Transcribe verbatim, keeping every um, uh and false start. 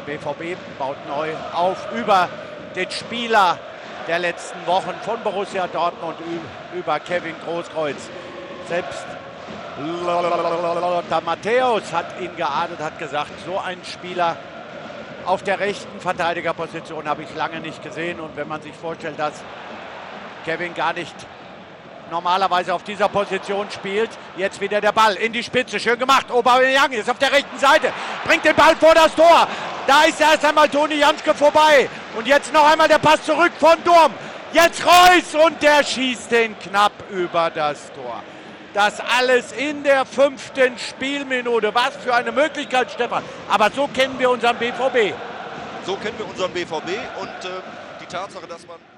Der B V B baut neu auf über den Spieler der letzten Wochen von Borussia Dortmund über Kevin Großkreuz. Selbst Lothar Matthäus hat ihn geadelt, hat gesagt, so einen Spieler auf der rechten Verteidigerposition habe ich lange nicht gesehen. Und wenn man sich vorstellt, dass Kevin gar nicht normalerweise auf dieser Position spielt, jetzt wieder der Ball in die Spitze, schön gemacht. Aubameyang ist auf der rechten Seite, bringt den Ball vor das Tor. Da ist erst einmal Toni Janschke vorbei. Und jetzt noch einmal der Pass zurück von Durm. Jetzt Reus und der schießt den knapp über das Tor. Das alles in der fünften Spielminute. Was für eine Möglichkeit, Stefan. Aber so kennen wir unseren B V B. So kennen wir unseren B V B und äh, die Tatsache, dass man